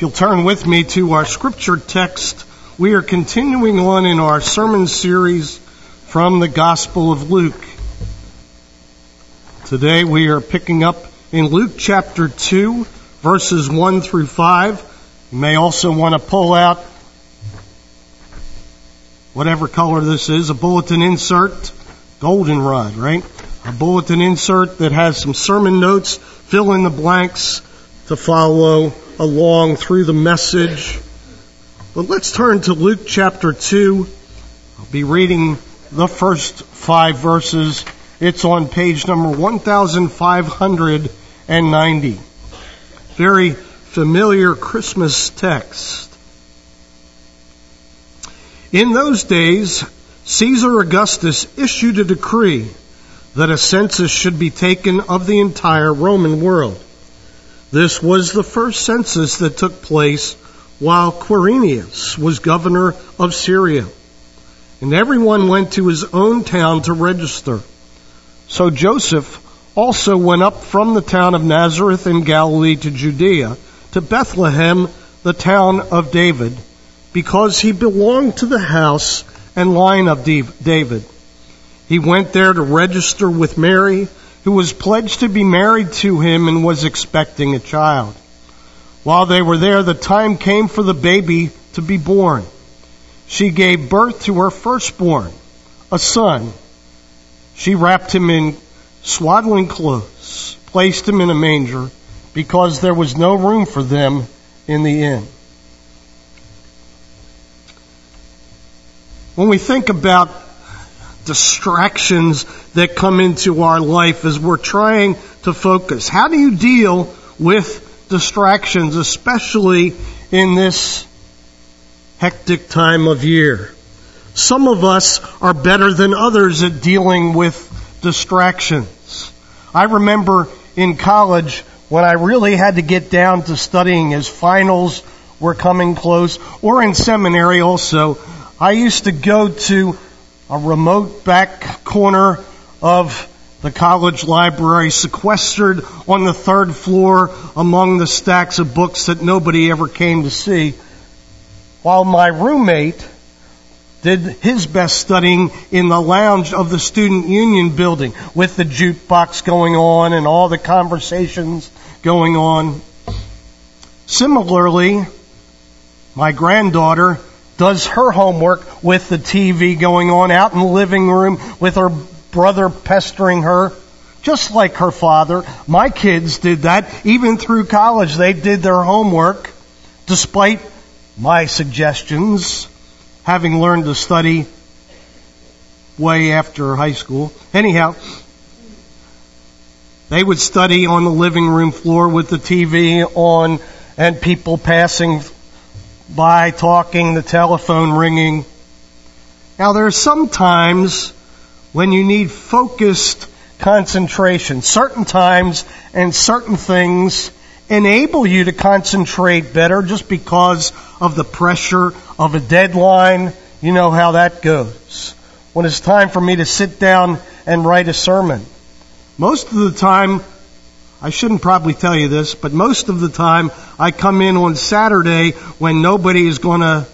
If you'll turn with me to our scripture text, we are continuing on in our sermon series from the Gospel of Luke. Today we are picking up in Luke chapter 2, verses 1 through 5. You may also want to pull out whatever color this is, a bulletin insert, goldenrod, right? A bulletin insert that has some sermon notes, fill in the blanks to follow along through the message. But let's turn to Luke chapter 2. I'll be reading the first 5 verses. It's on page number 1590. Very familiar Christmas text. In those days, Caesar Augustus issued a decree that a census should be taken of the entire Roman world. This was the first census that took place while Quirinius was governor of Syria. And everyone went to his own town to register. So Joseph also went up from the town of Nazareth in Galilee to Judea, to Bethlehem, the town of David, because he belonged to the house and line of David. He went there to register with Mary, who was pledged to be married to him and was expecting a child. While they were there, the time came for the baby to be born. She gave birth to her firstborn, a son. She wrapped him in swaddling clothes, placed him in a manger, because there was no room for them in the inn. When we think about distractions that come into our life as we're trying to focus, how do you deal with distractions, especially in this hectic time of year? Some of us are better than others at dealing with distractions. I remember in college when I really had to get down to studying as finals were coming close, or in seminary also, I used to go to a remote back corner of the college library, sequestered on the 3rd floor among the stacks of books that nobody ever came to see, while my roommate did his best studying in the lounge of the Student Union building with the jukebox going on and all the conversations going on. Similarly, my granddaughter does her homework with the TV going on out in the living room with her brother pestering her, just like her father. My kids did that. Even through college, they did their homework, despite my suggestions, having learned to study way after high school. Anyhow, they would study on the living room floor with the TV on and people passing by, talking, the telephone ringing. Now, there are some times when you need focused concentration. Certain times and certain things enable you to concentrate better just because of the pressure of a deadline. You know how that goes. When it's time for me to sit down and write a sermon, most of the time, I shouldn't probably tell you this, but most of the time I come in on Saturday when nobody is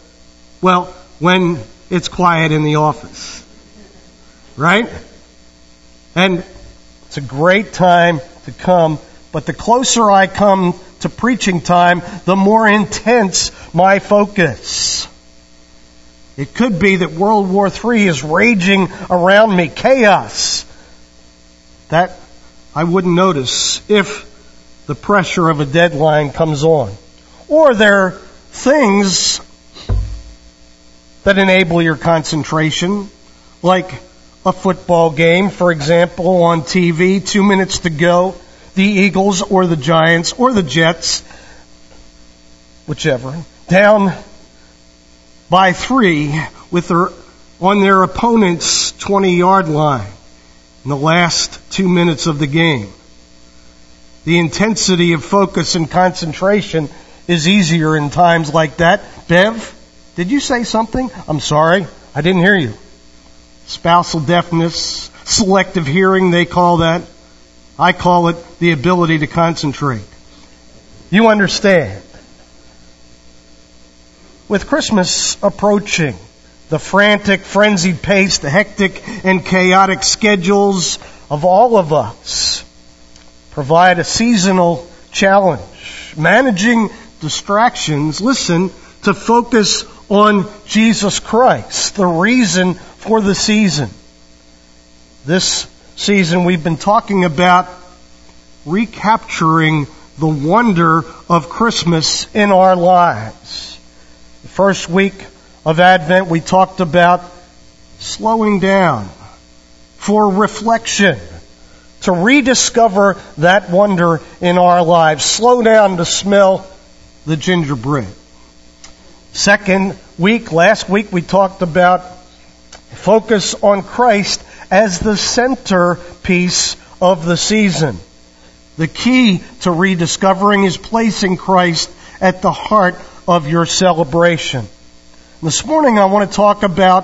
when it's quiet in the office. Right? And it's a great time to come, but the closer I come to preaching time, the more intense my focus. It could be that World War III is raging around me, chaos. That I wouldn't notice if the pressure of a deadline comes on. Or there are things that enable your concentration, like a football game, for example, on TV, 2 minutes to go, the Eagles or the Giants or the Jets, whichever, down by 3 on their opponent's 20-yard line in the last 2 minutes of the game. The intensity of focus and concentration is easier in times like that. Bev, did you say something? I'm sorry, I didn't hear you. Spousal deafness, selective hearing, they call that. I call it the ability to concentrate. You understand. With Christmas approaching, the frantic, frenzied pace, the hectic and chaotic schedules of all of us provide a seasonal challenge. Managing distractions, listen, to focus on Jesus Christ, the reason for the season. This season we've been talking about recapturing the wonder of Christmas in our lives. The first week of Advent we talked about slowing down for reflection, to rediscover that wonder in our lives. Slow down to smell the gingerbread. Second week, last week, we talked about focus on Christ as the centerpiece of the season. The key to rediscovering is placing Christ at the heart of your celebration. This morning I want to talk about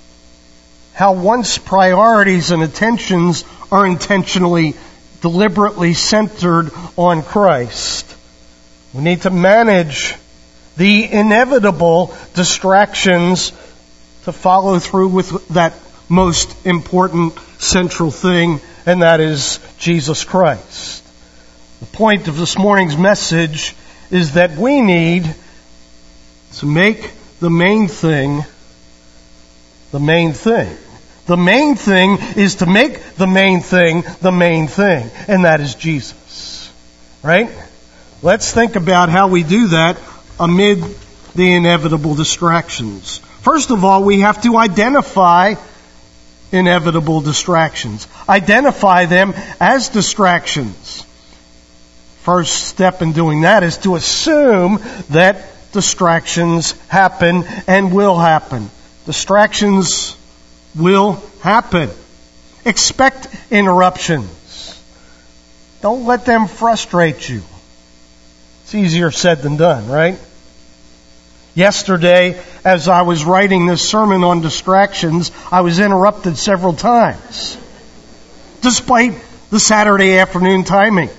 how once priorities and attentions are intentionally, deliberately centered on Christ, we need to manage the inevitable distractions to follow through with that most important central thing, and that is Jesus Christ. The point of this morning's message is that we need to make the main thing the main thing. The main thing is to make the main thing the main thing, and that is Jesus. Right? Let's think about how we do that amid the inevitable distractions. First of all, we have to identify inevitable distractions. Identify them as distractions. First step in doing that is to assume that distractions happen and will happen. Distractions will happen. Expect interruptions. Don't let them frustrate you. It's easier said than done, right? Yesterday, as I was writing this sermon on distractions, I was interrupted several times, despite the Saturday afternoon timing.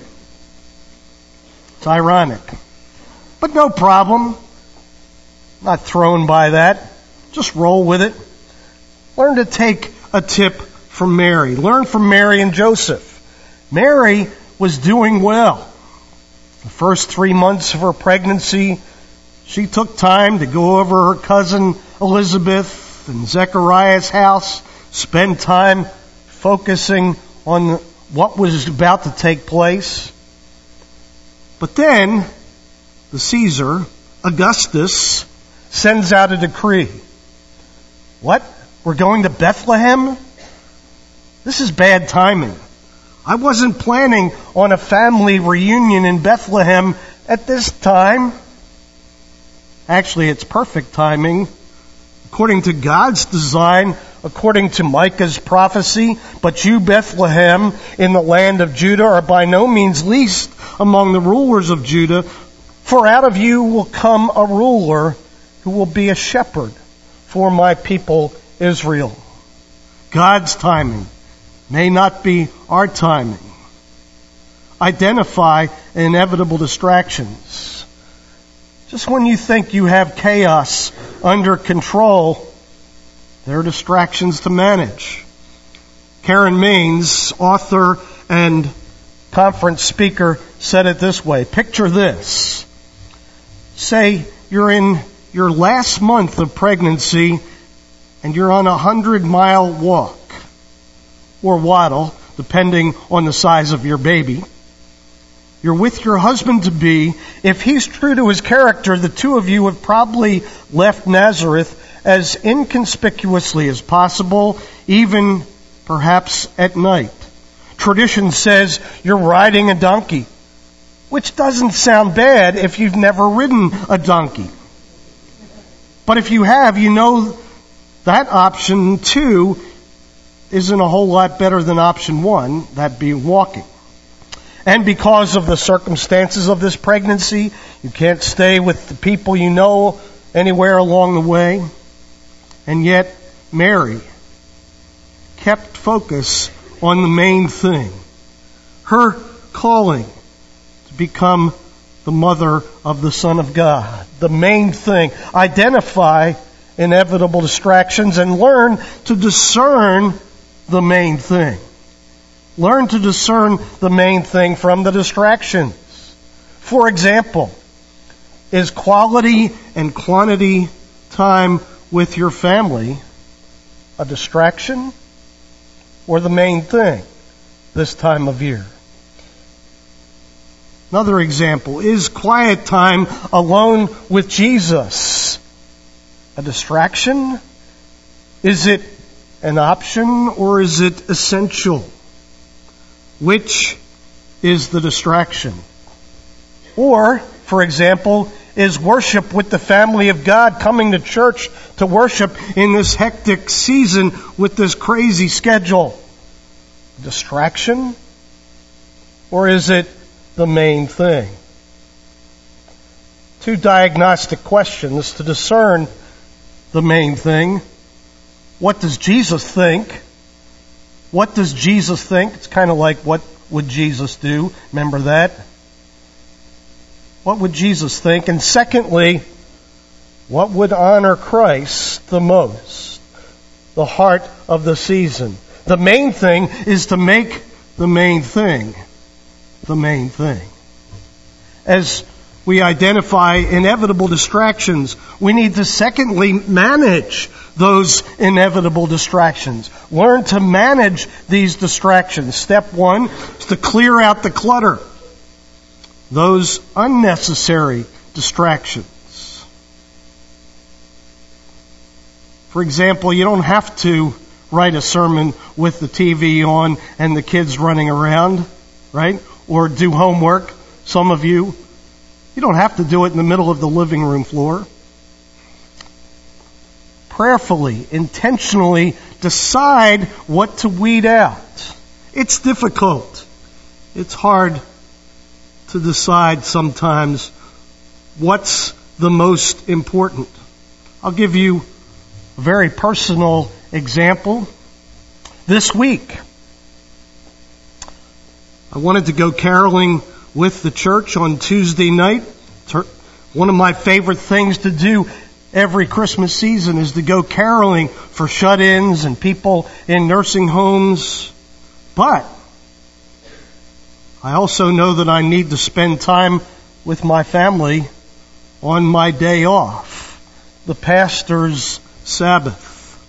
It's ironic. But no problem. Not thrown by that. Just roll with it. Learn to take a tip from Mary. Learn from Mary and Joseph. Mary was doing well. The first 3 months of her pregnancy, she took time to go over her cousin Elizabeth and Zechariah's house, spend time focusing on what was about to take place. But then, the Caesar, Augustus, sends out a decree. What? We're going to Bethlehem? This is bad timing. I wasn't planning on a family reunion in Bethlehem at this time. Actually, it's perfect timing. According to God's design, according to Micah's prophecy, but you, Bethlehem, in the land of Judah, are by no means least among the rulers of Judah, for out of you will come a ruler who will be a shepherd for my people Israel. God's timing may not be our timing. Identify inevitable distractions. Just when you think you have chaos under control, there are distractions to manage. Karen Maines, author and conference speaker, said it this way. Picture this. Say you're in your last month of pregnancy and you're on a 100-mile walk or waddle, depending on the size of your baby. You're with your husband-to-be. If he's true to his character, the two of you have probably left Nazareth as inconspicuously as possible, even perhaps at night. Tradition says you're riding a donkey, which doesn't sound bad if you've never ridden a donkey. But if you have, you know that option 2 isn't a whole lot better than option 1, that being walking. And because of the circumstances of this pregnancy, you can't stay with the people you know anywhere along the way. And yet, Mary kept focus on the main thing. Her calling to become the the mother of the Son of God. The main thing. Identify inevitable distractions and learn to discern the main thing. Learn to discern the main thing from the distractions. For example, is quality and quantity time with your family a distraction or the main thing this time of year? Another example, is quiet time alone with Jesus a distraction? Is it an option or is it essential? Which is the distraction? Or, for example, is worship with the family of God, coming to church to worship in this hectic season with this crazy schedule, a distraction? Or is it the main thing? Two diagnostic questions to discern the main thing. What does Jesus think? What does Jesus think? It's kind of like, what would Jesus do? Remember that? What would Jesus think? And secondly, what would honor Christ the most? The heart of the season. The main thing is to make the main thing the main thing. As we identify inevitable distractions, we need to secondly manage those inevitable distractions. Learn to manage these distractions. Step one is to clear out the clutter. Those unnecessary distractions. For example, you don't have to write a sermon with the TV on and the kids running around, right? Or do homework. Some of you don't have to do it in the middle of the living room floor. Prayerfully, intentionally decide what to weed out. It's difficult. It's hard to decide sometimes what's the most important. I'll give you a very personal example. This week, I wanted to go caroling with the church on Tuesday night. One of my favorite things to do every Christmas season is to go caroling for shut-ins and people in nursing homes. But I also know that I need to spend time with my family on my day off, the pastor's Sabbath.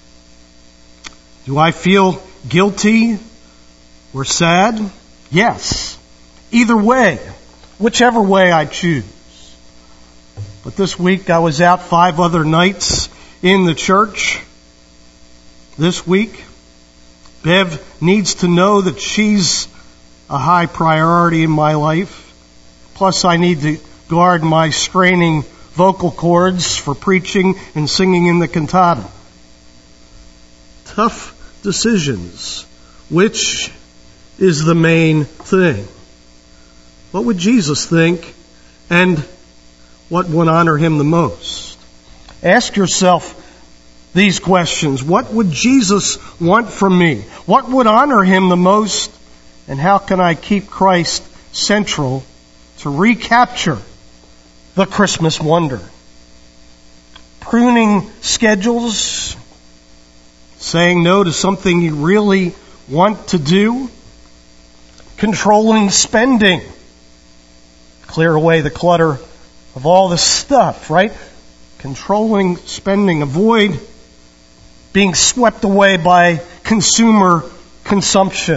Do I feel guilty or sad? Yes. Either way, whichever way I choose. But this week I was out 5 other nights in the church. This week, Bev needs to know that she's a high priority in my life. Plus I need to guard my straining vocal cords for preaching and singing in the cantata. Tough decisions. Which is the main thing? What would Jesus think, and what would honor him the most? Ask yourself these questions. What would Jesus want from me? What would honor him the most? And how can I keep Christ central to recapture the Christmas wonder? Pruning schedules, saying no to something you really want to do, controlling spending, clear away the clutter of all the stuff, right? Controlling spending, avoid being swept away by consumer consumption.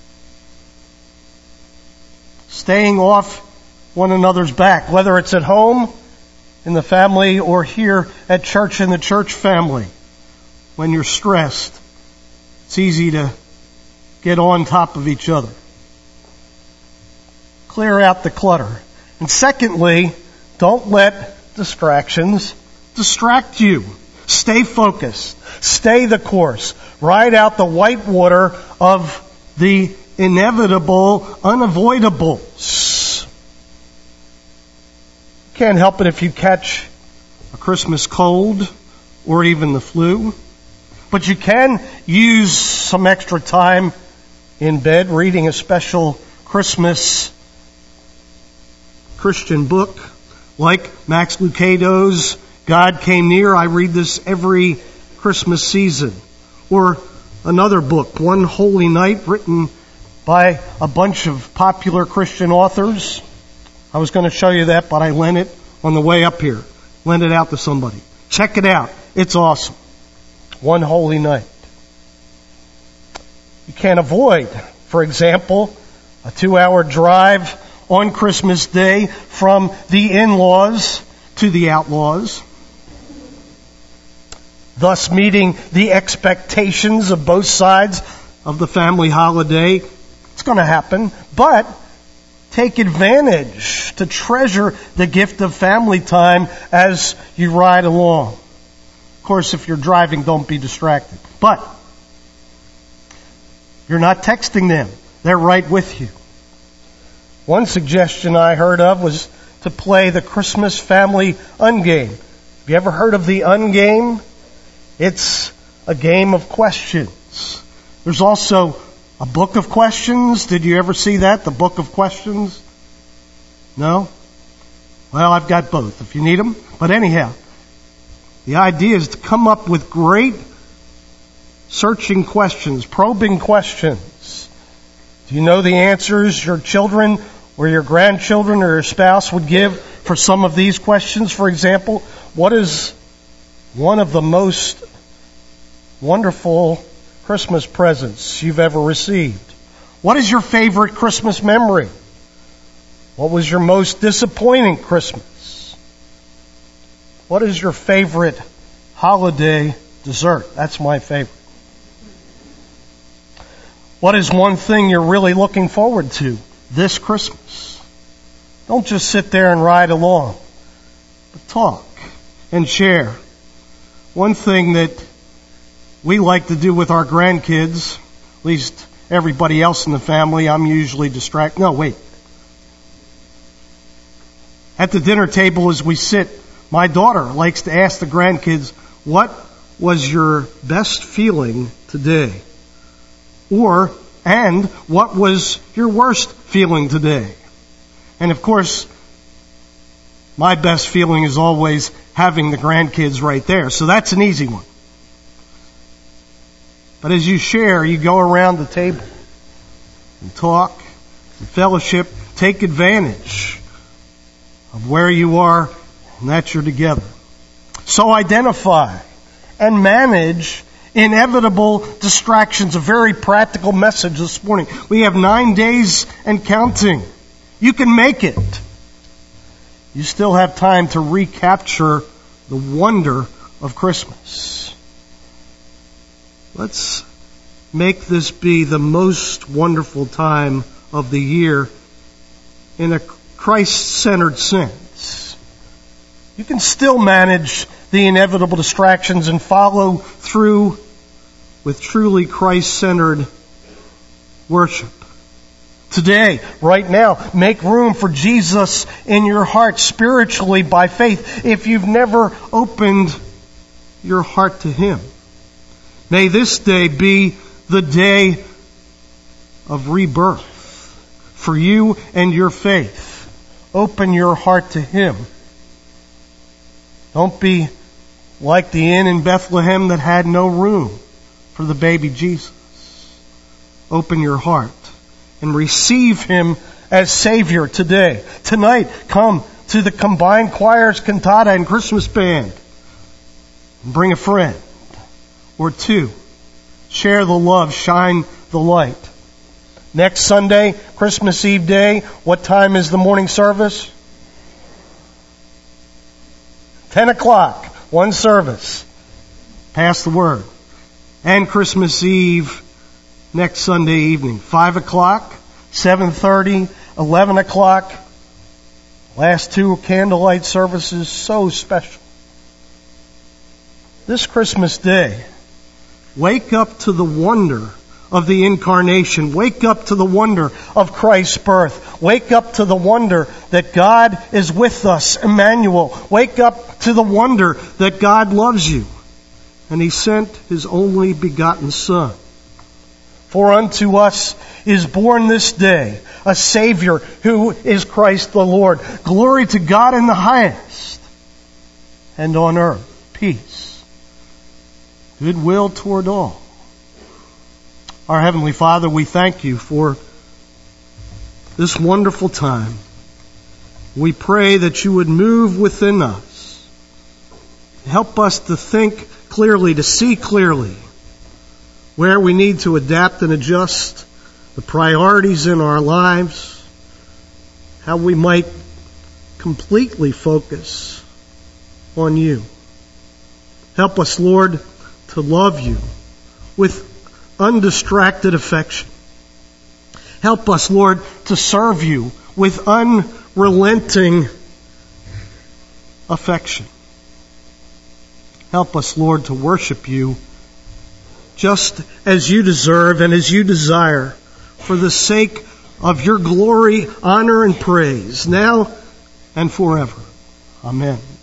Staying off one another's back, whether it's at home, in the family, or here at church in the church family. When you're stressed, it's easy to get on top of each other. Clear out the clutter. And secondly, don't let distractions distract you. Stay focused. Stay the course. Ride out the white water of the inevitable unavoidables. Can't help it if you catch a Christmas cold or even the flu. But you can use some extra time in bed reading a special Christmas Christian book, like Max Lucado's God Came Near. I read this every Christmas season. Or another book, One Holy Night, written by a bunch of popular Christian authors. I was going to show you that, but I lent it on the way up here. Lent it out to somebody. Check it out. It's awesome. One Holy Night. You can't avoid, for example, a 2-hour drive on Christmas Day from the in-laws to the outlaws, thus meeting the expectations of both sides of the family holiday. It's going to happen, but take advantage to treasure the gift of family time as you ride along. Of course, if you're driving, don't be distracted. But you're not texting them. They're right with you. One suggestion I heard of was to play the Christmas family Ungame. Have you ever heard of the Ungame? It's a game of questions. There's also a book of questions. Did you ever see that? The book of questions? No? Well, I've got both if you need them. But anyhow, the idea is to come up with great searching questions, probing questions. Do you know the answers your children or your grandchildren or your spouse would give for some of these questions? For example, what is one of the most wonderful Christmas presents you've ever received? What is your favorite Christmas memory? What was your most disappointing Christmas? What is your favorite holiday dessert? That's my favorite. What is one thing you're really looking forward to this Christmas? Don't just sit there and ride along, but talk and share. One thing that we like to do with our grandkids, at least everybody else in the family, I'm usually distracted. No, wait. At the dinner table as we sit, my daughter likes to ask the grandkids, what was your best feeling today? And what was your worst feeling today? And of course, my best feeling is always having the grandkids right there. So that's an easy one. But as you share, you go around the table and talk and fellowship, take advantage of where you are and that you're together. So identify and manage inevitable distractions. A very practical message this morning. We have 9 days and counting. You can make it. You still have time to recapture the wonder of Christmas. Let's make this be the most wonderful time of the year in a Christ-centered sense. You can still manage the inevitable distractions and follow through with truly Christ-centered worship. Today, right now, make room for Jesus in your heart spiritually by faith if you've never opened your heart to Him. May this day be the day of rebirth for you and your faith. Open your heart to Him. Don't be like the inn in Bethlehem that had no room for the baby Jesus. Open your heart and receive Him as Savior today. Tonight, come to the combined choirs, cantata, and Christmas band. Bring a friend or two. Share the love, shine the light. Next Sunday, Christmas Eve day, what time is the morning service? 10 o'clock, one service. Pass the word. And Christmas Eve, next Sunday evening, 5 o'clock, 7:30, 11 o'clock. Last two candlelight services, so special. This Christmas day, wake up to the wonder of the incarnation. Wake up to the wonder of Christ's birth. Wake up to the wonder that God is with us, Emmanuel. Wake up to the wonder that God loves you. And He sent His only begotten Son. For unto us is born this day a Savior who is Christ the Lord. Glory to God in the highest, and on earth peace, goodwill toward all. Our Heavenly Father, we thank you for this wonderful time. We pray that you would move within us. Help us to think clearly, to see clearly where we need to adapt and adjust the priorities in our lives, how we might completely focus on you. Help us, Lord, to love you with undistracted affection. Help us, Lord, to serve you with unrelenting affection. Help us, Lord, to worship you just as you deserve and as you desire, for the sake of your glory, honor, and praise, now and forever. Amen.